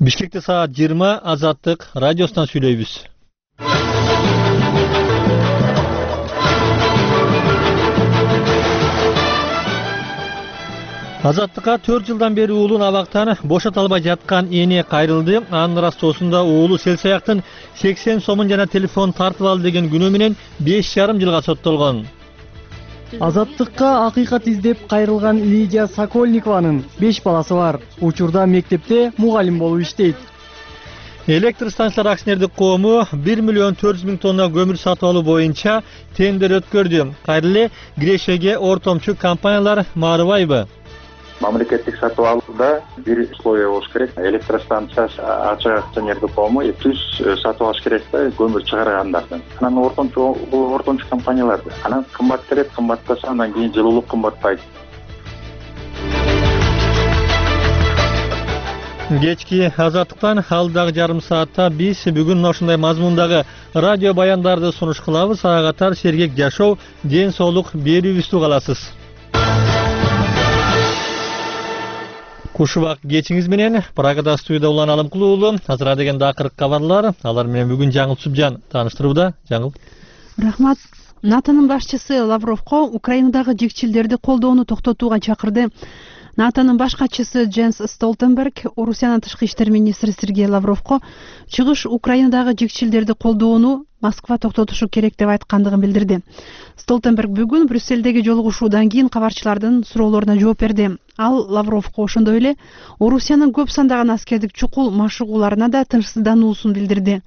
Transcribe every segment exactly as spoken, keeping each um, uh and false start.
Бишкекте саат жыйырма Азаттык радиосунан сүйлөйбүз. Азаттыкка төрт жылдан бери уулун абактан бошото албай жаткан эне кайрылды. Анын ырастоосунда уулу Селсаяктын сексен сомун жана телефон тартып алды деген күнөө менен беш жарым жылга соттолгон. Азаттыкка акыйкат издеп кайрылган Лидия Сокольникованын беш баласы бар. Учурда мектепте мугалим болуп иштейт. Электр станциялар акционердик коому бир миллион төрт жүз миң тонна көмүр сатып алуу боюнча тендер өткөрдү. Кайрыле Грешеге ортомчу компаниялар маарыбайбы? Мамлекеттик сатып алууда бир условие болуш керек. Электростанция ачык акционердик коому түз сатып алыш керек да көмүр чыгаргандардан. Анан ортомчу ортомчу компаниялар. Анан кымбат берет, кымбаттаса андан кийин жылуулук кымбатпайт. Кечки Азаттыктан алдагы жарым саатта биз бүгүн ошондой мазмундагы радио баяндарды сунуш кылабыз. Ага катар сергек жашоо, ден соолук берүүбүздү каласыз. Кушубак кечиңиз менен Прагада студияда Улан Алымкулуу уулу. Азыр деген да акыркы кабарлар. Алар менен бүгүн Жаңыл Субжан тааныштырууда. Жаңыл. Рахмат. НАТОнун башчысы Лавровго Украинадагы жекчилдерди колдоону токтотууга чакырды. НАТОнун баш катчысы Дженс Столтенберг Орусиянын тышкы иштер министри Сергей Лавровго чыгыш Украинадагы жекчилдерди колдоону Москва токтотушу керек деп айткандыгын билдирди. Столтенберг бүгүн Брюссельдеги жолугушуудан кийин кабарчылардын суроолоруна жооп берди. Ал Лавровго ошондой эле Орусиянын көп сандаган аскердик чукул машыгууларына да тынчсыздануусун билдирди.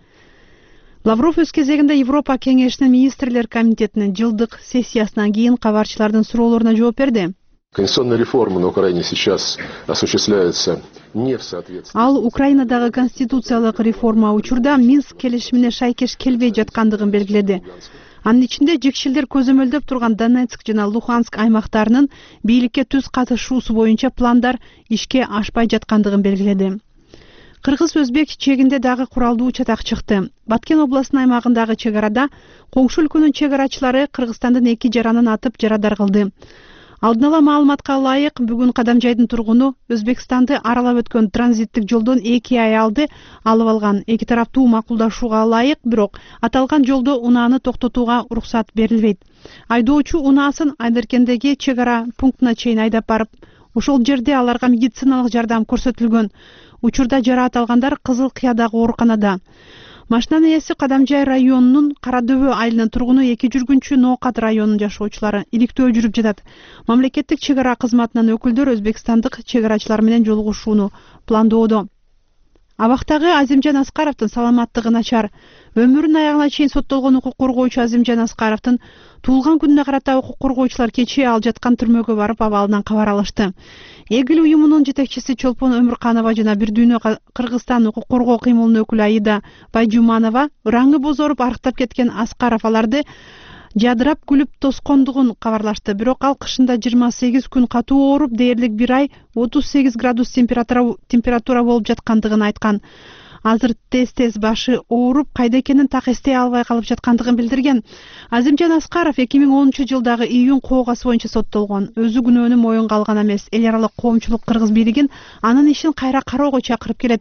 Лавров өз кезегинде Европа кеңешинин министрлер комитетинин жылдык сессиясынан кийин кабарчылардын суроолоруна жооп берди. Конституционная реформа на Украине сейчас осуществляется не в соответствии. Ал Украинадагы конституциялык реформа учурда Минск келишимине шайкеш келбей жаткандыгын белгиледи. Анын ичинде жекчилдер көзөмөлдөп турган Донецк жана Луганск аймактарынын бийликке түз катышуусу боюнча пландар ишке ашпай жаткандыгын белгиледи. Кыргыз-өзбек чегинде дагы куралдуу чатак чыкты. Баткен областынын аймагындагы чек арада коңшу өлкөнүн чек арачылары Кыргызстандын эки жаранын атып жарадар кылды. Алдын ала маалыматка ылайык, бүгүн Кадамжайдын тургуну Өзбекстанды аралап өткөн транзиттик жолдон эки аялды алып алган. Эки тараптуу макулдашууга ылайык, бирок аталган жолдо унааны токтотууга уруксат берилбейт. Айдоочу унаасын Айдеркендеги чек ара пунктуна чейин айдап барып, ошол жерде аларга медициналык жардам көрсөтүлгөн. Учурда жараат алгандар Кызыл Кыядагы ооруканада. Машинанын ээси Кадамжай районунун Карадөбө айылынын тургуну эки жүргүнчү Ноокат районунун жашоочулары иликтөө жүрүп жатат. Мамлекеттик чек ара кызматынын өкүлдөр өзбекстандык чек арачылар менен жолугушууну пландоодо. Абактагы Азимжан Аскаровдун саламаттыгы начар. Өмүрүнүн аягына чейин соттолгон укук коргоочу Азимжан Аскаровдун туулган күнүнө карата укук коргоочулар кечээ ал жаткан түрмөгө барып абалынан кабар алышты. Эгил уюмунун жетекчиси Чолпон Өмүрканова жана Бир дүйнө Кыргызстан укук коргоо кыймылынын өкүлү Аида Байжуманова раңы бозоруп арыктап кеткен Аскаров аларды жадырап күлүп тоскондугун кабарлашты. Бирок ал кышында жыйырма сегиз күн катуу ооруп, дээрлик бир ай отуз сегиз градус температура температура болуп жаткандыгын айткан. Азыр тез-тез башы ооруп, кайда экенин так эстей албай калып жаткандыгын билдирген. Азимжан Аскаров эки миң онунчу жылдагы июнь коогасы боюнча соттолгон. Өзү күнөөнү моюнга алган эмес. Эл аралык коомчулук Кыргыз бийлигин анын ишин кайра кароого чакырып келет.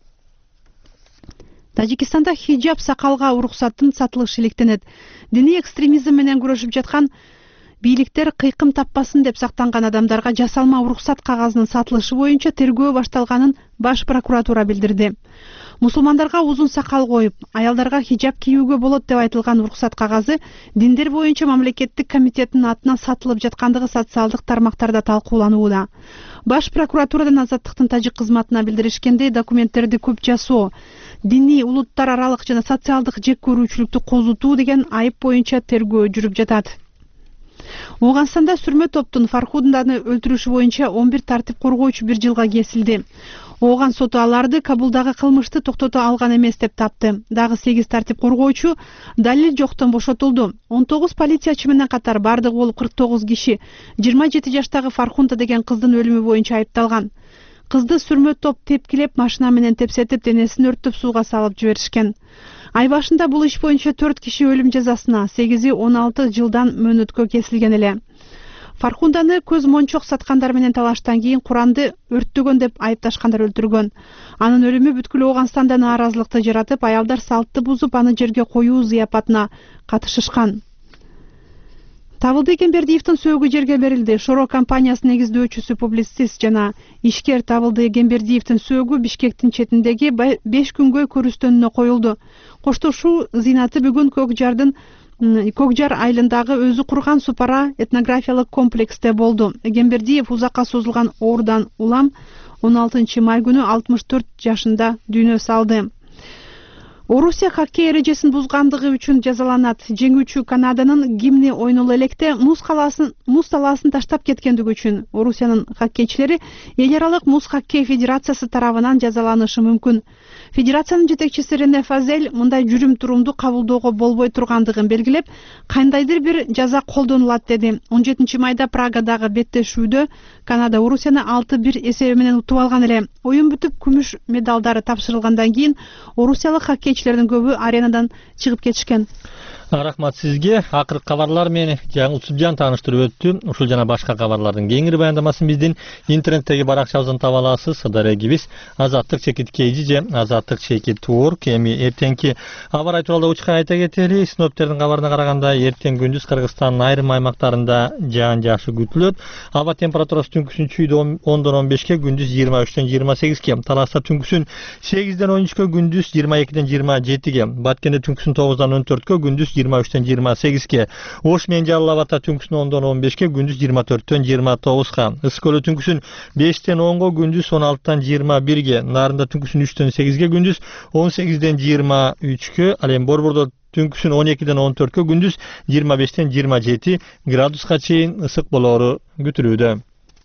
Тажикстанда хиджаб сакалга уруксаттын сатылышы иликтенет. Диний экстремизм менен күрөшүп жаткан бийликтер кыйкым таппасын деп сактанган адамдарга жасалма уруксат кагазынын сатылышы боюнча тергөө башталганын баш прокуратура билдирди. Мусулмандарга узун сакал коюп, аялдарга хиджаб кийүүгө болот деп айтылган уруксат кагазы диндер боюнча мамлекеттик комитеттин атынан сатылып жаткандыгы социалдык тармактарда талкууланууда. Баш прокуратурадан Азаттыктын тажик кызматына билдиришкендей, документтерди көп жасоо, диний, улуттар аралык жана социалдык жек көрүүчүлүктү козутуу деген айып боюнча тергөө жүрүп жатат. Ооганстанда сүрмө топтун Фархуданы өлтүрүшү боюнча он бир тартип коргоочу бир жылга кесилди. Ооган соту аларды Кабулдагы кылмышты токтото алган эмес деп тапты. Дагы сегиз тартип коргоочу далил жоктон бошотулду. он тогуз полициячы менен катар бардыгы болуп кырк тогуз киши жыйырма жети жаштагы Фархунта деген кыздын өлүмү боюнча айыпталган. Кызды сүрмө топ тепкилеп, машина менен тепсетип, денесин өрттөп сууга салып жиберишкен. Ай башында бул иш боюнча төрт киши өлүм жазасына, сегизи он алты жылдан мөөнөткө кесилген эле. Фархунданы көз мончок саткандар менен талаштан кийин Куранды өрттөгөн деп айыпташкандар өлтүргөн. Анын өлүмү бүткүл Ооганстанда нааразылыкты жаратып, аялдар салтты бузуп, аны жерге коюу зыяпатына катышышкан. Табылды Эгембердиевдин сөөгү жерге берилди. Шоро компаниясынын негиздөөчүсү, публицист жана ишкер Табылды Эгембердиевдин сөөгү Бишкектин четиндеги беш күнгө көрүстөнүнө коюлду. Коштошуу зыйнаты бүгүн Көкжардын Көкжар айылындагы өзү курган Супара этнографиялык комплексте болду. Эгембердиев узакка созулган оорудан улам он алтынчы май күнү алтымыш төрт жашында дүйнө салды. Орусия хоккей эрежесин бузгандыгы үчүн жазаланат. Жеңүүчү Канаданын гимни ойноло электе муз калаасын муз талаасын таштап кеткендиги үчүн Орусиянын хоккейчилери Эл аралык муз хоккей федерациясы тарабынан жазаланышы мүмкүн. Федерациянын жетекчиси Рене Фазель мындай жүрүм турумду кабылдоого болбой тургандыгын белгилеп, кандайдыр бир жаза колдонулат деди. он жетинчи майда Прагадагы беттешүүдө Канада Орусияны алты бир эсеби менен утуп алган эле. Оюн бүтүп, күмүш медалдары тапшырылгандан кийин орусиялык хоккейчилердин көбү аренадан чыгып кетишкен. Рахмат сизге. Акыркы кабарлар мени жаңы Усупжан тааныштырып өттү. Ушул жана башка кабарлардын кеңири баяндамасын биздин интернеттеги баракчабыздан таба аласыз. Дарегибиз азаттык чекит кейжи же азаттык чекит турк. Эми эртеңки аба ырайы тууралуу учкан айта кетели. Синоптиктердин кабарына караганда эртең күндүз Кыргызстандын айрым аймактарында жаан жашы күтүлөт. Аба температурасы түнкүсүн чүйдө ондон он бешке, күндүз жыйырма үчтөн жыйырма сегизге, Таласта түнкүсүн сегизден он үчкө, күндүз жыйырма экиден жыйырма жетиге, Баткенде түнкүсүн тогуздан он төрткө, күндүз жыйырма үчтөн жыйырма сегизге, Ош менен Жалал абадта түнкүсүн ондон он бешке, күндүз жыйырма төрттөн жыйырма тогузга, Ысык көлү түнкүсүн бештен онго, күндүз он алтыдан жыйырма бирге, Нарында түнкүсүн үчтөн сегизге, күндүз он сегизден жыйырма үчкө, ал эми Борбордо түнкүсүн он экиден он төрткө, күндүз жыйырма бештен жыйырма жети градуска чейин ысык болоору күтүлүүдө.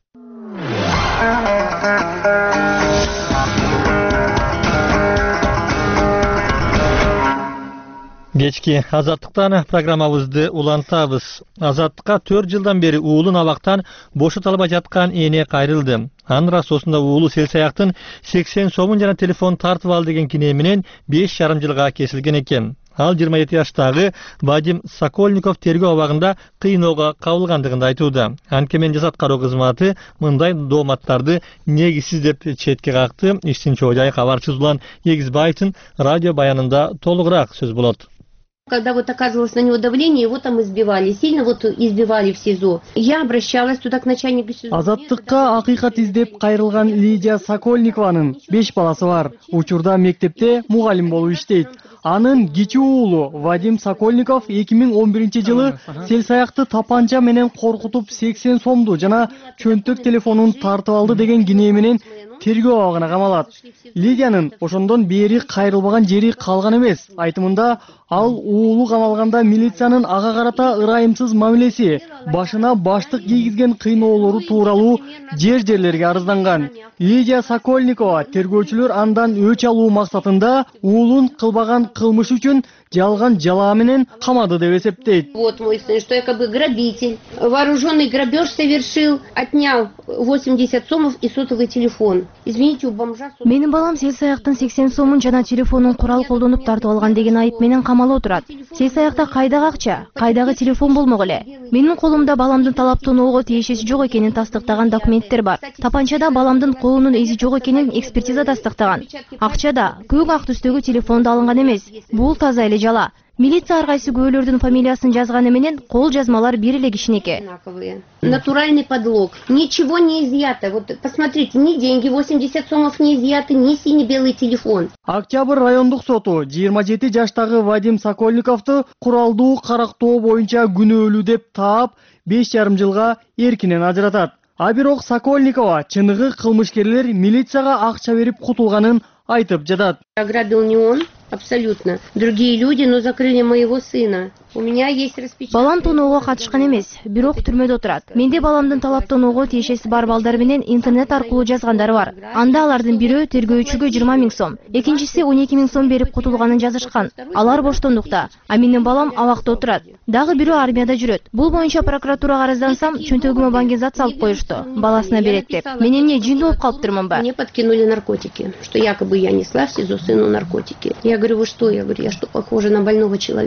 Кечки азаттыктан программабызды улантабыз. Азаттыкка төрт жылдан бери уулун абактан бошото албай жаткан эне кайрылды. Анын расосунда уулу Селсаяктын сексен сомун жана телефон тартып ал деген кине менен беш жарым жылга кесилген экен. Ал жыйырма жети жаштагы Вадим Сокольников тергөө абагында кыйноого кабылгандыгын айтууда. Анткени жасат кароо кызматы мындай дооматтарды негизсиз деп четке какты. Иштин чоо жайы кабарчыбыз Улан Егизбаевдин радио баянында толугураак сөз болот. Когда вот оказывалось на него давление, его там избивали, сильно вот избивали в СИЗО. Я обращалась туда к начальнику СИЗО. Азаттыкка акыйкат издеп кайрылган Лидия Сокольникованын беш баласы бар. Учурда мектепте мугалим болуп иштейт. Анын кичүү уулу Вадим Сокольников эки миң он биринчи жылы Селсаякты тапанча менен коркутуп сексен сомду жана чөнтөк телефонун тартып алды деген кине менен тергөө абагына камалат. Лидиянын ошондон бери кайрылбаган жери калган эмес. Айтымында ал уулу камалганда милициянын ага карата ырайымсыз мамилеси, башына баштык кийгизген кыйноолору тууралуу жер жерлерге арызданган. Лидия Сокольникова тергөөчүлөр андан өч алуу максатында уулун кылбаган кылмыш үчүн жалган жалаа менен камады деп эсептейт. Вот мой сын, что якобы грабитель, вооруженный грабеж совершил, отнял восемьдесят сомов и сотовый телефон. Извините, у бомжа... Менин балам Селсаяктын сексен сомун жана телефонун курал колдонуп тартып алган деген айып менен камалып отурат. Селсаякта кайдагы акча, кайдагы телефон болмок эле. Менин колумда баламдын талаптуу оого тиешеси жок экенин тастыктаган документтер бар. Тапанчада баламдын колунун изи жок экенин экспертиза тастыктаган. Акчада көк ак түстөгү телефонду алынган эмес. Бул таза эле жала. Милиция ар кайсы күбөлөрдүн фамилиясын жазганы менен кол жазмалар бир эле кишинеки. Натуральный подлог. Ничего не изъято. Вот посмотрите, ни деньги восемьдесят сомов не изъяты, ни синий-белый телефон. Октябрь райондук соту жыйырма жети жаштагы Вадим Сокольниковду куралдуу карактоо боюнча күнөөлүү деп таап беш жарым жылга эркинен ажыратат. А бирок Сокольникова чыныгы кылмышкерлер милицияга акча берип кутулганын айтып жатат. Ограбил не он, абсолютно. Другие люди, но закрыли моего сына. У меня есть распечатка. Балам тоноого катышкан эмес, бирок түрмөдө отурат. Менде баламдын талап тоноого тиешеси бар балдар менен интернет аркылуу жазгандар бар. Анда алардын бирөө тергөөчүгө жыйырма миң сом, экинчиси он эки миң сом берип кутулганын жазышкан. Алар боштондукта, а менин балам абакта отурат. Дагы бирөө армияда жүрөт. Бул боюнча прокуратурага арыздансам, чөнтөгүмө баңгин зат салып коюшту. Баласына берет деп. Мен эмне жин болуп калыптырмын ба? Мне подкинули наркотики, что якобы я несла в СИЗО сыну наркотики. Я говорю, вы что? Я говорю, я что, похожа на больного человека?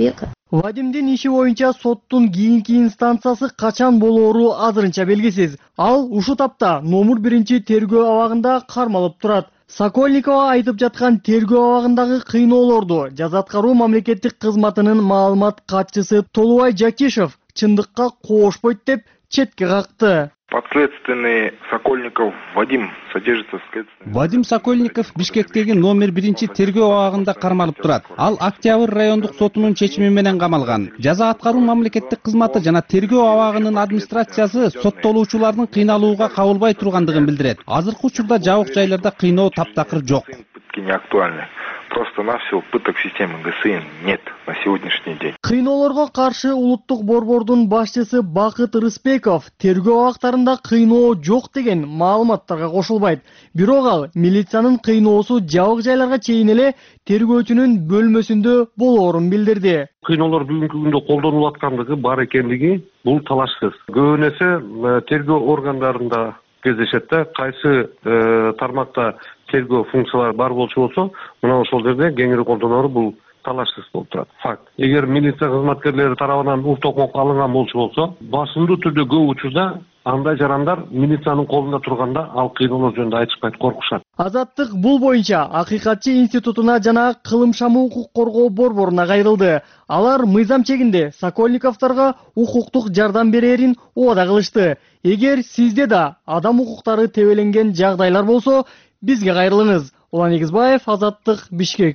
Вадимдин иши боюнча соттун кийинки инстанциясы качан болоору азырынча белгисиз. Ал ушул тапта номер биринчи тергөө абагында кармалып турат. Сокольникова айтып жаткан тергөө абагындагы кыйноолорду жаза аткаруу мамлекеттик кызматынын маалымат катчысы Толубай Жакишев чындыкка коошпойт деп четке какты. Подследственный Сокольников Вадим содержится в следственном. Вадим Сокольников Бишкектеги номер биринчи тергөө абагында кармалып турат. Ал Октябрь райондук сотунун чечими менен камалган. Жаза аткаруу мамлекеттик кызматы жана тергөө абагынын администрациясы соттолуучулардын кыйналууга кабылбай тургандыгын билдирет. Азыркы учурда жабык жайларда кыйноо таптакыр жок. Пытки не актуальны. Просто-навсего пыток системы ГСИ нет на сегодняшний день. Кыйноолорго каршы улуттук борбордун башчысы Бакыт Рыспеков тергөө абактарында кыйноо жок деген маалыматтарга кошулбайт. Бирок ал милициянын кыйноосу жабык жайларга чейин эле тергөөчүнүн бөлмөсүндө болоорун билдирди. Кыйноолор бүгүнкү күндө колдонулуп аткандыгы бар экендиги бул талашсыз. Көбүн эсе тергөө органдарында кездешет да, кайсы тармакта тергөө функциялары бар болчу болсо, мына ошол жерде кеңири колдоноору бул талашсыз болуп турат. Факт. Эгер милиция кызматкерлери тарабынан ур токмок алынган болчу болсо, басымдуу түрдө көп учурда андай жарандар милициянын колунда турганда ал кыйноолор жөнүндө айтышпайт, коркушат. Азаттык бул боюнча Акыйкатчы институтуна жана Кылымшамы укук коргоо борборуна кайрылды. Алар мыйзам чегинде Сокольниковторго укуктук жардам берерин убада кылышты. Эгер сизде да адам укуктары тебеленген жагдайлар болсо, бизге кайрылыңыз. Улан Эгизбаев, Азаттык, Бишкек.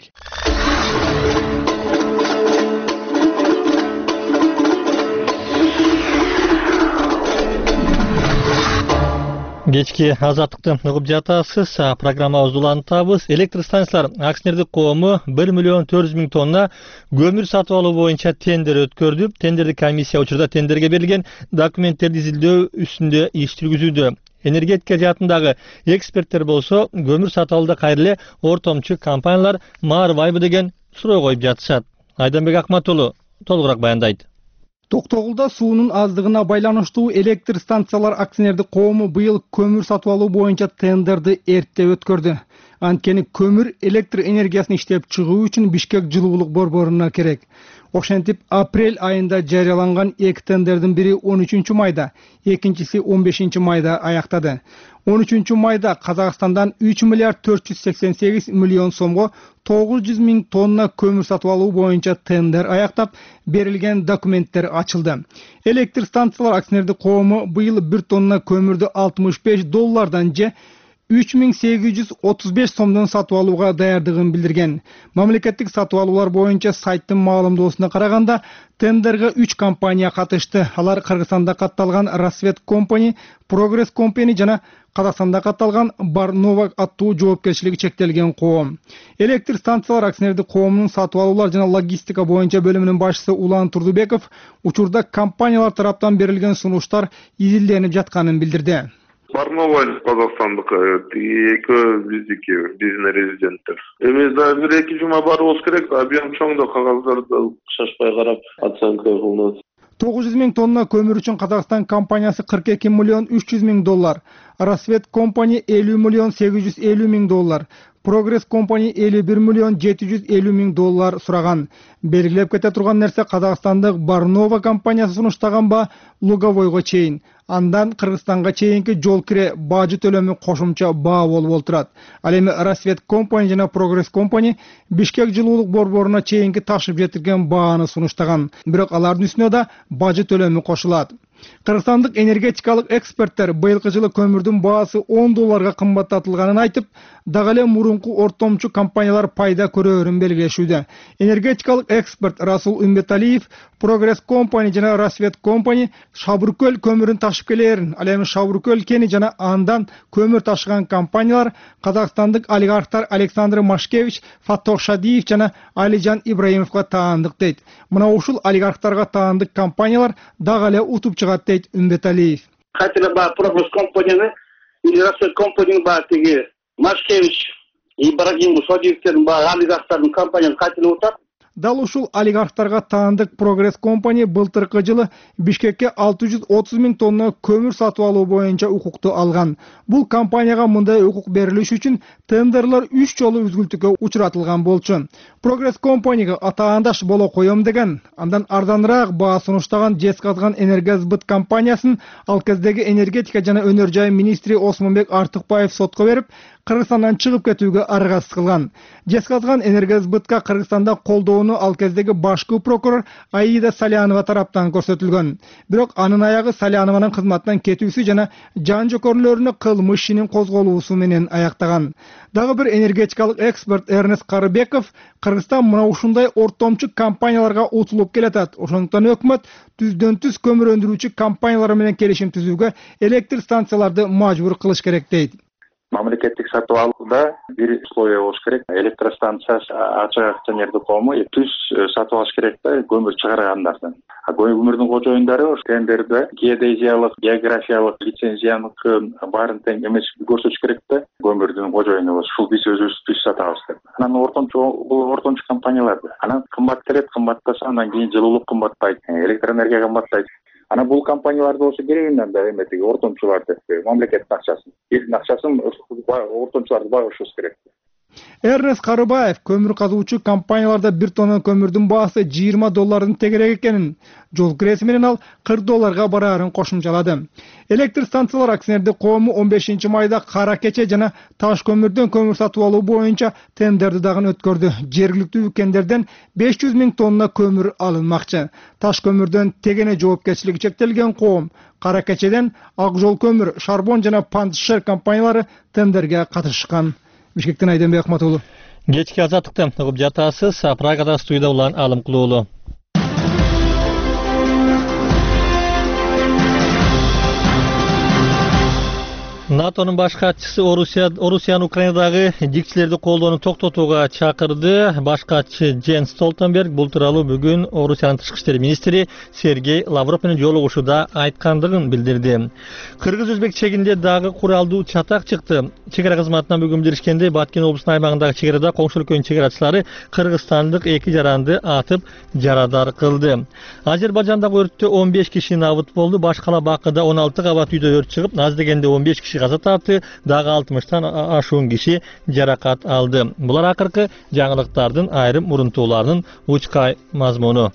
Кечки Азаттыкты угуп жатасыз. Программабызды улантабыз. Электр станциялар акционердик коому бир миллион төрт жүз миң тонна көмүр сатып алуу боюнча тендер өткөрдү. Тендердик комиссия учурда тендерге берилген документтерди изилдөө үстүндө иш жүргүзүүдө. Энергетика жаатындагы эксперттер болсо, көмүр сатып алууда кайра эле ортомчу компаниялар маарбайбы деген суроо коюп жатышат. Айданбек Акматулу толугураак баяндайт. Токтогулда суунун аздыгына байланыштуу электр станциялар акционердик коому быйыл көмүр сатып алуу боюнча тендерди эрте өткөрдү. Анткени көмүр электр энергиясын иштеп чыгуу үчүн Бишкек жылуулук борборуна керек. Ошентип апрель айында жарыяланган эки тендердин бири он үчүнчү майда, экинчиси он бешинчи майда аяктады. он үчүнчү майда Казакстандан үч миллиард төрт жүз сексен сегиз миллион сомго тогуз жүз миң тонна көмүр сатып алуу боюнча тендер аяктап, берилген документтер ачылды. Электр станциялар акционердик коому быйыл бир тонна көмүрдү алтымыш беш доллардан же үч миң сегиз жүз отуз беш сомдон сатып алууга даярдыгын билдирген. Мамлекеттик сатып алуулар боюнча сайттын маалымдоосуна караганда, тендерге үч компания катышты. Алар Кыргызстанда катталган Рассвет Компани, Прогресс Компани жана Казакстанда катталган Барнова аттуу жоопкерчилиги чектелген коом. Электр станциялар акционердик коомунун сатып алуулар жана логистика боюнча бөлүмүнүн башчысы Улан Турдубеков учурда компаниялар тараптан берилген сунуштар изилденип жатканын билдирди. Барнова Казакстандыкы, экөө биздики, биздин резиденттер. Эми да бир эки жума барыбыз керек, объем чоң да кагаздарды шашпай карап оценка кылынат. тогуз жүз миң тонна көмүр үчүн Казакстан компаниясы кырк эки миллион үч жүз миң доллар, Рассвет Компани элүү миллион сегиз жүз элүү миң доллар, Прогресс Компани элүү бир миллион жети жүз элүү миң доллар сураган. Белгилеп кете турган нерсе Казакстандык Барнова компаниясы сунуштаган ба Луговойго чейин. Андан Кыргызстанга чейинки жол кире бажы төлөмү кошумча баа болуп олтурат. Ал эми Рассвет Компани жана Прогресс Компани Бишкек жылуулук борборуна чейинки ташып жетирген бааны сунуштаган. Бирок алардын үстүнө да бажы төлөмү кошулат. Кыргызстандык энергетикалык эксперттер быйылкы жылы көмүрдүн баасы он долларга кымбаттатылганын айтып, дагы эле мурунку ортомчу компаниялар пайда көрөөрүн белгилешүүдө. Энергетикалык эксперт Расул Умбеталиев Прогресс Компани жана Рассвет Компани Шабыркөл көмүрүн ташып келерин, ал эми Шабыркөл кени жана андан көмүр ташыган компаниялар казакстандык олигархтар Александр Машкевич, Фаттох Шадиев жана Алижан Ибраимовго таандык дейт. Мына ушул олигархтарга таандык компаниялар дагы эле утуп чыгат дейт Умбеталиев. Хотели бы Прогресс Компани или Рассвет Компани ба тиги Машкевич Ибрагим Шадиевтердин ба олигархтардын компаниясы хотели утат. Дал ушул олигархтарга таандык Прогресс компания былтыркы жылы Бишкекке алты жүз отуз миң тонна көмүр сатып алуу боюнча укукту алган. Бул компанияга мындай укук берилиш үчүн тендерлер үч жолу үзгүлтүккө учуратылган болчу. Прогресс компанияга атаандаш боло коем деген, андан арзаныраак баа сунуштаган Жезказган энергосбыт компаниясын ал кездеги энергетика жана өнөр жай министри Осмонбек Артыкбаев сотко берип, Кыргызстандан чыгып кетүүгө аргасыз кылган. Жезказган энергосбытка Кыргызстанда колдоону ал кездеги башкы прокурор Аида Салянова тараптан көрсөтүлгөн. Бирок анын аягы Салянованын кызматтан кетүүсү жана жан жокөрлөрүнө кылмыш ишинин козголуусу менен аяктаган. Дагы бир энергетикалык эксперт Эрнест Карыбеков Кыргызстан мына ушундай ортомчу компанияларга утулуп келатат. Ошондуктан өкмөт түздөн түз көмүр өндүрүүчү компаниялар менен келишим түзүүгө электр станцияларды мажбур кылыш керек дейт. Мамлекеттик сатып алууда бир условия болуш керек. Электростанция ачык акционердик коому түз сатып алыш керек да көмүр чыгаргандардан. А көмүрдүн кожоюндары тендерде геодезиялык, географиялык, лицензиялык баарын тең эмес көрсөтүш керек да көмүрдүн кожоюну ушул биз өзүбүз түз сатабыз деп. Анан ортомчу бул ортомчу компаниялар. Анан кымбат келет, кымбаттаса андан кийин жылуулук кымбаттайт, электроэнергия кымбаттайт. Ана бул компанияларды болсо керегинен да эметиги ортомчулар деп мамлекеттин акчасын, элдин акчасын ортомчуларды багышыбыз керек. Эрнест Карыбаев көмүр казуучу компанияларда бир тонна көмүрдүн баасы жыйырма доллардын тегерек экенин, жол киреси менен ал кырк долларга бараарын кошумчалады. Электр станциялар акционердик коому он бешинчи майда Кара Кече жана Таш көмүрдөн көмүр сатып алуу боюнча тендерди дагы өткөрдү. Жергиликтүү үкендерден беш жүз миң тонна көмүр алынмакчы. Таш көмүрдөн тегене жоопкерчилиги чектелген коом, Кара Кечеден Ак Жол көмүр, Шарбон жана Пантшер компаниялары тендерге катышкан. Бишкектен Айденбек Акматуулу. Кечки азаттыкты угуп жатасыз. Прагада студияда улан Алым Кулуулу. НАТОнун баш катчысы Орусияны Украинадагы жикчилерди колдоону токтотууга чакырды. Баш катчы Дженс Столтенберг бул тууралуу бүгүн Орусиянын тышкы иштер министри Сергей Лавров менен жолугушууда айткандыгын билдирди. Кыргыз-Өзбек чегинде дагы куралдуу чатак чыкты. Чегара кызматынан бүгүн билдиришкенде Баткен облусунун аймагындагы чегарада коңшу өлкөнүн чегарачылары кыргызстандык эки жаранды атып жарадар кылды. Азербайжандагы өрттө он беш киши набыт болду. Башкала Бакыда он алты кабат үйдө өрт чыгып, аз дегенде он беш киши каза тапты, дагы алтымыштан ашуун киши жаракат алды. Булар акыркы жаңылыктардын айрым мурунтууларынын учкай мазмуну.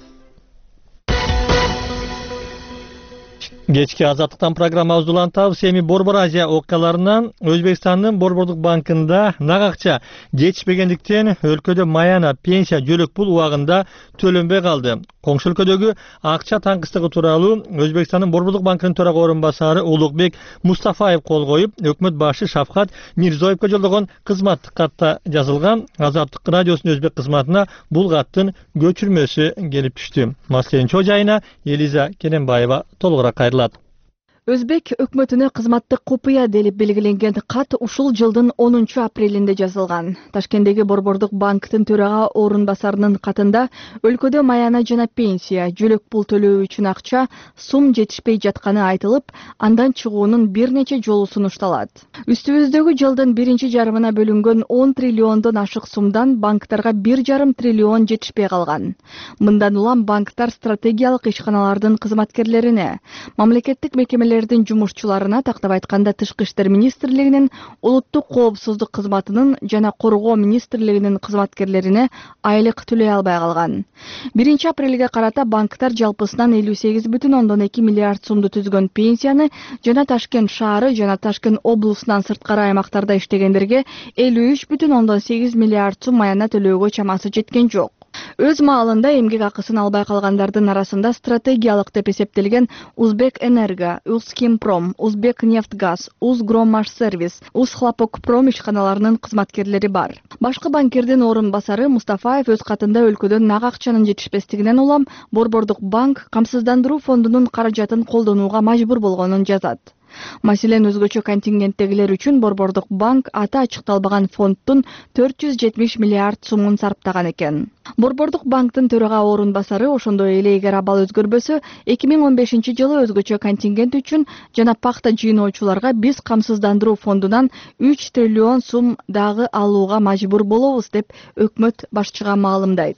Кечки азаттыктан программабыз улантабыз. Эми Борбор Азия окуяларынан Өзбекстандын Борбордук банкында нак акча жетишпегендиктен өлкөдө маяна, пенсия, жөлөк пул убагында төлөнбөй калды. Коңшу өлкөдөгү акча таңкыстыгы тууралуу Өзбекстандын Борбордук банкынын төрага орун басары Улукбек Мустафаев кол коюп, өкмөт башы Шавкат Мирзоевго жолдогон кызматтык катта жазылган. Азаттык радиосунун өзбек кызматына бул каттын көчүрмөсү келип түштү. Маселенин чоо жайына Элиза Керенбаева толугураак кайрылат. Өзбек өкмөтүнө кызматтык купуя делип белгиленген кат ушул жылдын онунчу апрелинде жазылган. Ташкенттеги Борбордук банктын төрага орун басарынын катында өлкөдө маяна жана пенсия, жөлөк пул төлөө үчүн акча сум жетишпей жатканы айтылып, андан чыгуунун бир нече жолу сунушталат. Үстүбүздөгү жылдын биринчи жарымына бөлүнгөн он триллиондон ашык сумдан банктарга бир жарым триллион жетишпей калган. Мындан улам банктар стратегиялык ишканалардын кызматкерлерине, мамлекеттик мекемелердин жумушчуларына, тактап айтканда Тышкы иштер министрлигинин, улуттук коопсуздук кызматынын жана коргоо министрлигинин кызматкерлерине айлык төлөй албай калган. биринчи апрелге карата банктар жалпысынан элүү сегиз бүтүн ондон эки миллиард сумду түзгөн пенсияны жана Ташкент шаары жана Ташкент облусунан сырткары аймактарда иштегендерге элүү үч бүтүн ондон сегиз миллиард сум маяна төлөөгө чамасы жеткен жок. Өз маалында эмгек акысын албай калгандардын арасында стратегиялык деп эсептелген Узбек Энерго, Узхимпром, Узбек Нефтгаз, Узгроммашсервис, Узхлопокпром ишканаларынын кызматкерлери бар. Башкы банкирдин орун басары Мустафаев өз катында өлкөдөн нак акчанын жетишпестигинен улам Борбордук банк камсыздандыруу фондунун каражатын колдонууга мажбур болгонун жазат. Маселен, өзгөчө контингенттегилер үчүн Борбордук банк аты ачыкталбаган фондтун төрт жүз жетимиш миллиард сумун сарптаган экен. Борбордук банктын төрага орун басары ошондой эле эгер абал өзгөрбөсө, эки миң он бешинчи жылы өзгөчө контингент үчүн жана пакта жыйноочуларга биз камсыздандыруу фондунан үч триллион сум дагы алууга мажбур болобуз деп өкмөт башчыга маалымдайт.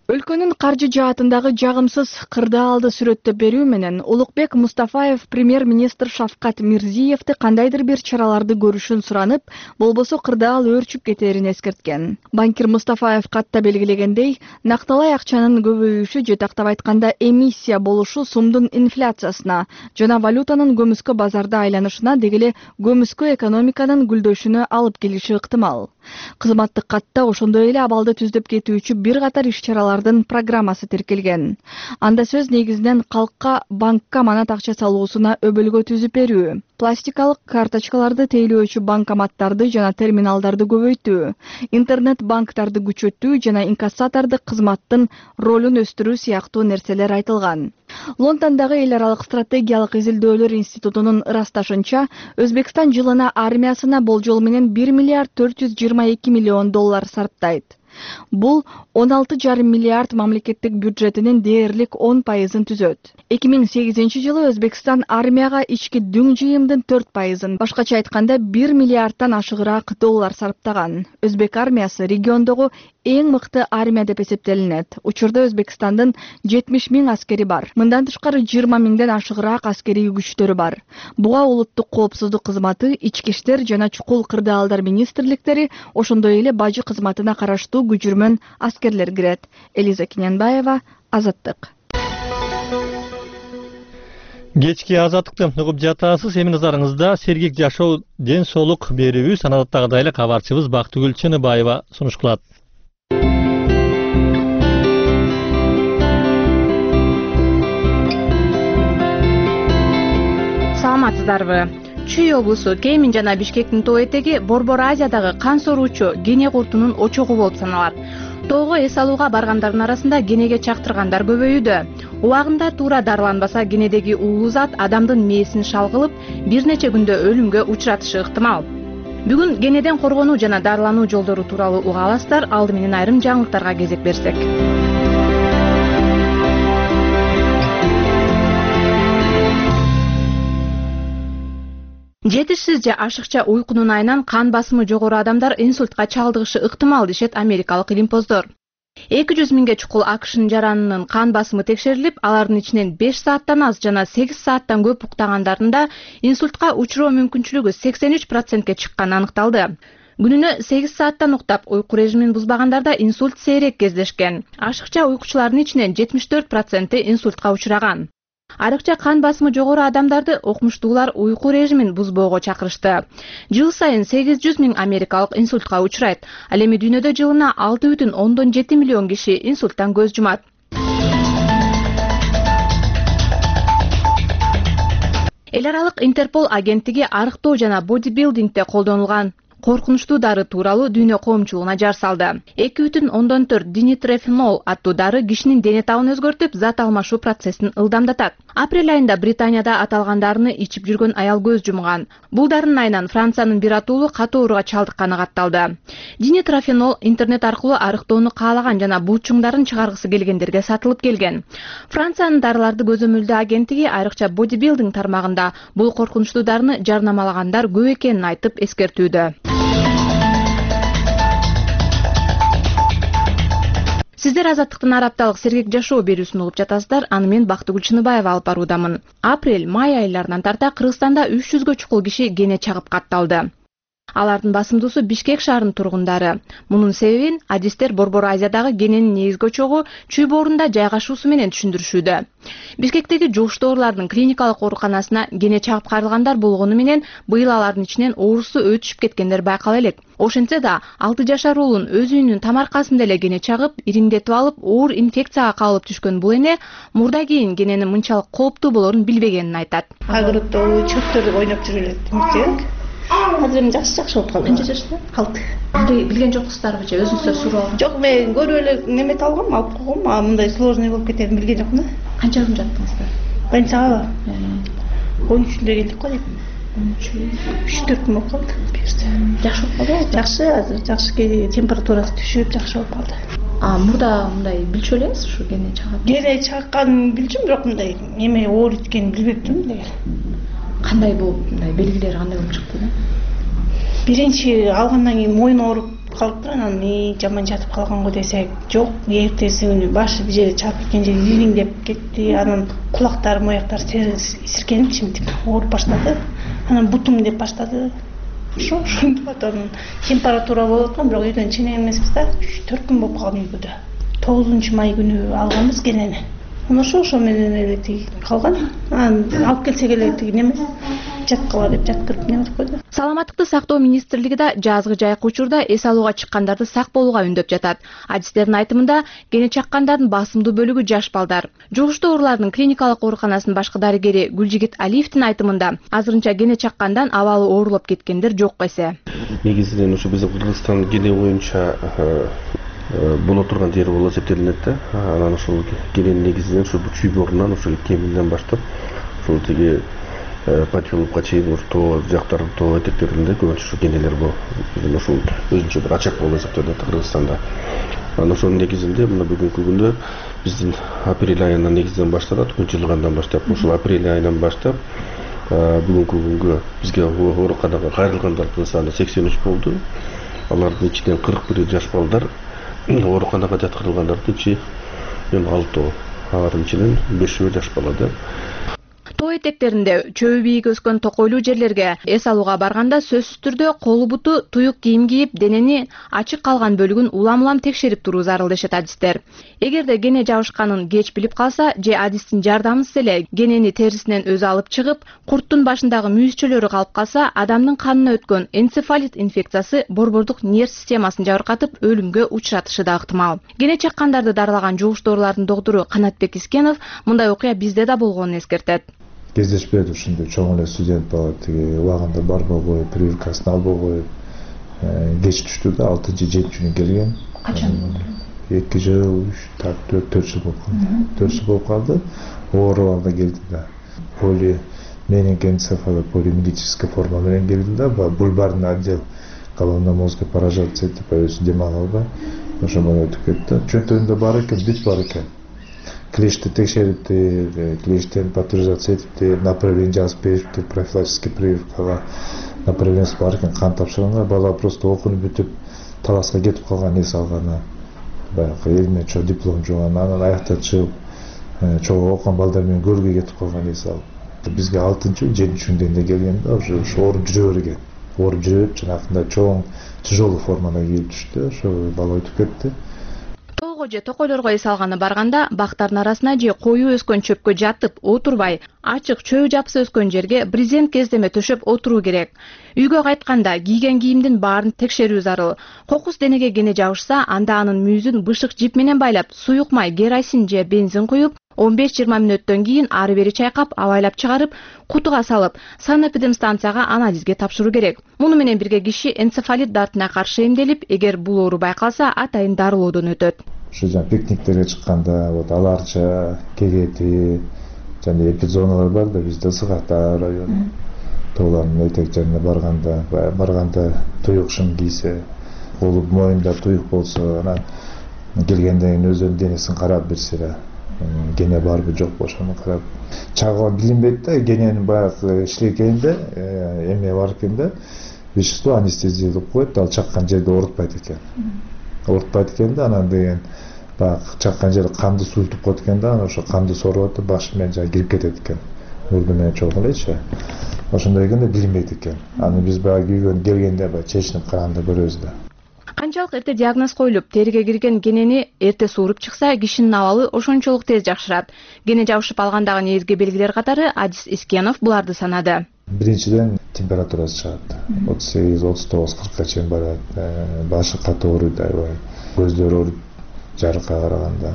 Өлкөнүн каржы жаатындагы жагымсыз кырдаалды сүрөттөп берүү менен Улукбек Мустафаев премьер-министр Шавкат Мирзиевди кандайдыр бир чараларды көрүшүн суранып, болбосо кырдаал өөрчүп кетерин эскерткен. Банкир Мустафаев катта белгилегендей, накталай акчанын көбөйүшү же тактап айтканда эмиссия болушу сумдун инфляциясына жана валютанын көмүскө базарда айланышына дегеле көмүскө экономиканын гүлдөшүнө алып келиши ыктымал. Кызматтык катта ошондой эле абалды түздөп кетүүчү бир катар иш-чаралардын программасы тиркелген. Анда сөз негизинен калкка банкка манат акча салуусуна өбөлгө түзүп берүү, пластикалык карточкаларды тейлөөчү банкоматтарды жана терминалдарды көбөйтүү, интернет банктарды күчөтүү жана инкассатордук кызматтын ролун өстүрүү сыяктуу нерселер айтылган. Лондондогу эл аралык стратегиялык изилдөөлөр институтунун ырасташынча, Өзбекстан жылына армиясына болжол менен бир миллиард төрт жүз жыйырма эки миллион доллар сарптайт. Бул он алты жарым миллиард мамлекеттик бюджетинин дээрлик он пайызын түзөт. эки миң сегизинчи жылы Өзбекстан армияга ички дүң жыйымдын төрт пайызын, башкача айтканда бир миллиардтан ашыгыраак доллар сарптаган. Өзбек армиясы региондогу эң мыкты армия деп эсептелинет. Учурда Өзбекстандын жетимиш миң аскери бар. Мындан тышкары жыйырма миңден ашыгыраак аскерий күчтөрү бар. Буга улуттук коопсуздук кызматы, ички иштер жана чукул кырдаалдар министрликтери, ошондой эле бажы кызматына караштуу күчүрмөн аскерлер кирет. Элиза Киненбаева, Азаттык. Кечки азаттыкты угуп жатасыз. Эми назарыңызда сергек жашоо, ден соолук берүүбү саналаттагыдай эле кабарчыбыз Бактыгүл Чыныбаева сунуш кылат. Саламатсыздарбы? Чүй облусу Кемин жана Бишкектин тоо этеги Борбор Азиядагы кан соруучу гене куртунун очогу болуп саналат. Тоого эс алууга баргандардын арасында генеге чактыргандар көбөйүүдө. Убагында туура дарыланбаса генедеги уулуу зат адамдын мээсин шалгылып, бир нече күндө өлүмгө учуратышы ыктымал. Бүгүн генеден коргонуу жана дарылануу жолдору тууралуу уга аласыздар. Алды менен айрым жаңылыктарга кезек берсек. Жетишсиз же ашыкча уйкунун айынан кан басымы жогору адамдар инсультка чалдыгышы ыктымал дешет америкалык илимпоздор. эки жүз миңге чукул АКШнын жаранынын кан басымы текшерилип, алардын ичинен беш сааттан аз жана сегиз сааттан көп уктагандарында инсультка учуроо мүмкүнчүлүгү сексен үч процентке чыкканы аныкталды. Күнүнө сегиз сааттан уктап, уйку режимин бузбагандарда инсульт сейрек кездешкен. Ашыкча уйкучулардын ичинен жетимиш төрт проценти инсультка учураган. Айрыкча кан басымы жогору адамдарды окумуштуулар уйку режимин бузбоого чакырышты. Жыл сайын сегиз жүз миң америкалык инсультка учурайт. Ал эми дүйнөдө жылына алты бүтүн ондон жети миллион киши инсульттан көз жумат. Эл аралык Интерпол агенттиги арыктоо жана бодибилдингде колдонулган коркунучтуу дары тууралуу дүйнө коомчулугуна жар салды. эки бүтүн ондон төрт динитрофенол аттуу дары кишинин дене табын өзгөртүп, зат алмашуу процессин ылдамдатат. Апрель айында Британияда аталган дарыны ичип жүргөн аял көз жумган. Бул дарынын айынан Франциянын бир атуулу катуу ооруга чалдыкканы катталды. Динитрофенол интернет аркылуу арыктоону каалаган жана булчуңдарын чыгаргысы келгендерге сатылып келген. Франциянын дарыларды көзөмөлдөө агенттиги айрыкча бодибилдинг тармагында бул коркунучтуу дарыны жарнамалагандар көп экенин айтып эскертүүдө. Сиздер Азаттыктын ар апталык сергек жашоо берүүсүн угуп жатасыздар. Аны мен Бактыгүл Чыныбаева алып баруудамын. Апрель-май айларынан тарта Кыргызстанда үч жүзгө чукул киши гене чагып катталды. Алардын басымдуусу Бишкек шаарынын тургундары. Мунун себебин адистер Борбор Азиядагы гененин негизги очогу чүй боорунда жайгашуусу менен түшүндүрүшүүдө. Бишкектеги жугуштуу оорулардын клиникалык ооруканасына гене чагып кайрылгандар болгону менен быйыл алардын ичинен оорусу өтүшүп кеткендер байкала элек. Ошентсе да алты жашар уулун өз үйүнүн тамаркасында эле гене чагып, ириңдетип алып, оор инфекцияга кабылып түшкөн бул эне мурда кийин гененин мынчалык кооптуу болорун билбегенин айтат. Агырыктоо чөптөр ойноп жүрүлөт. Азыр эми жакшы жакшы болуп калды. Канча жашта? алты. Билген жоксуздарбычы, өзүңүздөр суроо алган? Жок, мен көрүп эле немет алгам, алып койгом, а мындай сложный болуп кетерин билген жокмун да. Канча күн жаттыңыздар? Больницага он үчүндө келдик го дейм. үч төрт күн болуп калды. Жакшы болуп калды? Жакшы, азыр жакшы, температурасы түшүп, жакшы болуп калды. А мурда мындай билчү элеңиз ушу гене чагат? Гене чакканын билчүм, бирок мындай эме оор эткенин билбептим деген. Кандай болуп, мындай белгилери кандай болуп чыкты да? Биринчи алгандан кийин мойун ооруп калыптыр, анан и жаман жатып калган го десек, жок, эртеси күнү башы бир жерде чалып кеткен жери ириңдеп кетти, анан кулактары, мояктары сиркенип чимтип ооруп баштады. Анан бутум деп баштады. Ошо ошентип атат. Температура болуп аткан, бирок үйдөн чыган эмеспиз да. үч төрт күн болуп калган үйгөдө. тогузунчу май күнү алганбыз генени. Анан ошо ошо менен эле тиги калган. Анан алып келсек эле тиги неме жаткыла деп жаткырып неме кылып койду. Саламаттыкты сактоо министрлиги да жазгы жайкы учурда эс алууга чыккандарды сак болууга үндөп жатат. Адистердин айтымында кене чаккандардын басымдуу бөлүгү жаш балдар. Жугуштуу оорулардын клиникалык ооруканасынын башкы дарыгери Гүлжигит Алиевдин айтымында азырынча кене чаккандан абалы оорулуп кеткендер жок эсе. Негизинен ушу биздин Кыргызстан кене боюнча боло турган жер болуп эсептелинет да. Анан ошол кененин негизинен ушу чүйбөрүнөн ошол кеминден баштап ошол тиги Патиловка чейин тоо жактар тоо этектеринде көбүнчө ушу кенелер бул. Ошол өзүнчө бир ачак болуп эсептелет Кыргызстанда. Анан ошонун негизинде мына бүгүнкү күндө биздин апрель айынан негизинен башталат, күн жылгандан баштап ошол апрель айынан баштап бүгүнкү күнгө бизге ооруканага кайрылгандардын саны сексен үч болду. Алардын ичинен кырк бир жаш балдар, ооруканага жаткырылгандардын ичи алтоо, алардын ичинен бешөө жаш бала да. Тоо этектеринде чөбү бийик өскөн токойлуу жерлерге эс алууга барганда сөзсүз түрдө колу буту туюк кийим кийип, денени ачык калган бөлүгүн улам-улам текшерип туруу зарыл дешет адистер. Эгерде кене жабышканын кеч билип калса, же адистин жардамысыз эле кенени терисинен өзү алып чыгып, курттун башындагы мүйүзчөлөрү калып калса, адамдын канына өткөн энцефалит инфекциясы борбордук нерв системасын жабыркатып, өлүмгө учуратышы да ыктымал. Кене чаккандарды дарылаган жугуштуу оорулардын доктуру Канатбек Искенов мындай окуя бизде да болгонун эскертет. Кездешпеді ушундай чоң эле студент бала тиги убагында барбай коюп, прививкасын албай коюп, кеч түштү да, алтынчы жетинчи күнү келген. Качан? эки жыл, үч, так, төрт жыл болуп калды. төрт жыл болуп калды. Ооруп алда келди да. Поли менингоэнцефалит полимилитическая форма менен келди да, бульбарный отдел головно-мозговой поражаться деп өзү дем ала албай, ошо менен өтүп кетти. Чөнтөгүндө бар экен, бүт бар экен. Клешти текшериптир, клештен паттеризация этиптир, направление жазып бериптир, профилактический прививкага направление бар экен, кан тапшырганга, бала просто окунуп бүтүп таласка кетип калган, эс алганы. Баягы элиме чоң диплом жуган, анан аяктан чыгып, чогуу окуган балдар менен көлгө кетип калган, эс алып. Бизге алтынчы, жетинчи күндө келген да, уже ооруп жүрө берген. Ооруп жүрө берип, жанакындай чоң тяжелый формада келип түштү, ошо бала өтүп кетти. Тоого же токойлорго эс алганы барганда бактардын арасына же коюу өскөн чөпкө жатып отурбай, ачык чөбү жапсы өскөн жерге брезент кездеме төшөп отуруу керек. Үйгө кайтканда кийген кийимдин баарын текшерүү зарыл. Кокус денеге кене жабышса, анда анын мүйүзүн бышык жип менен байлап, суюк май, керосин же бензин куюп, он беш жыйырма мүнөттөн кийин ары бери чайкап, абайлап чыгарып, кутуга салып, санэпидемстанцияга анализге тапшыруу керек. Муну менен бирге киши энцефалит дартына каршы эмделип, эгер бул оору байкалса, атайын дарылоодон өтөт. Ушу жана пикниктерге чыкканда, вот Аларча, Кегети, жана эпидзоналар бар да, бизде Сыгата району. Тоолардын этек жерине барганда, барганда туюк шым кийсе, колу моюнда туюк болсо, анан келгенден кийин өзүнүн денесин карап берсе, кене барбы жокпу ошону карап. Чагуу билинбейт да, кененин баягы иштегенде, эме бар экен да, вещество анестезия деп коет, ал чаккан жерде оорутпайт экен. Оорутпайт экен да, анан деген баягы чаккан жери канды суйтуп коет экен да, анан ошо канды соруп атып, башы менен жана кирип кетет экен. Мурду менен чогуу элечи. Ошондой экен да билинбейт экен. Аны биз баягы үйгө келгенде баягы чечинип караганда көрөбүз да. Канчалык эрте диагноз коюлуп, териге кирген кенени эрте сууруп чыкса, кишинин абалы ошончолук тез жакшырат. Кене жабышып алгандагы негизги белгилер катары Адис Искенов буларды санады. Биринчиден температурасы чыгат. отуз сегиз, отуз тогуз, кыркка чейин барат. Башы катуу ооруйт, аябай. Көздөрү ооруйт, жарыкка караганда.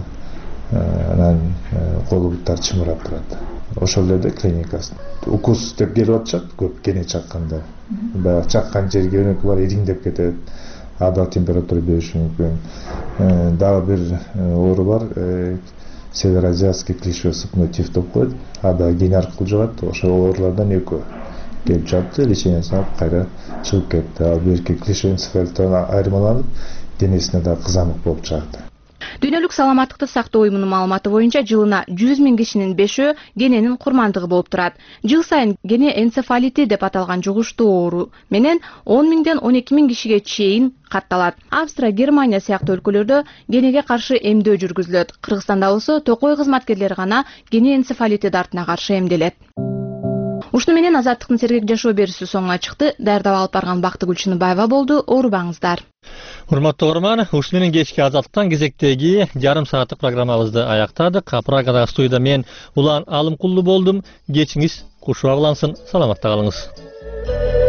Анан колу буттар чымырап турат. Ошол эле клиникасы. Укус деп келип атышат көп кене чакканда. Баягы чаккан жерге өнөкү бар ириңдеп кетет. Ада температура бериши мүмкүн. Дагы бир оору бар, североазиатский клишевой сыпной тиф деп коет. Ада кене аркылуу жугат. Ошол оорулардан экөө келип жатты, лечениясын алып кайра чыгып кетти. Ал берки клишевой энцефалиттен айырмаланып, денесине да кызамык болуп чыгат. Дүйнөлүк саламаттыкты сактоо уюмунун маалыматы боюнча жылына жүз миң кишинин бешөө гененин курмандыгы болуп турат. Жыл сайын гене энцефалити деп аталган жугуштуу оору менен он миңден он эки миң кишиге чейин катталат. Австрия, Германия сыяктуу өлкөлөрдө генеге каршы эмдөө жүргүзүлөт. Кыргызстанда болсо токой кызматкерлери гана гене энцефалити дартына каршы эмделет. Ушуну менен Азаттыктын сергек жашоо берүүсү соңуна чыкты. Даярдап алып барган Бакты Гүлчүнүбаева болду. Оорубаңыздар. Урматтуу угарман, ушуну менен кечки Азаттыктан кезектеги жарым сааттык программабызды аяктадык. Прагадагы студияда мен Улан Алымкулду болдум. Кечиңиз кушуа кылансын, саламатта калыңыз.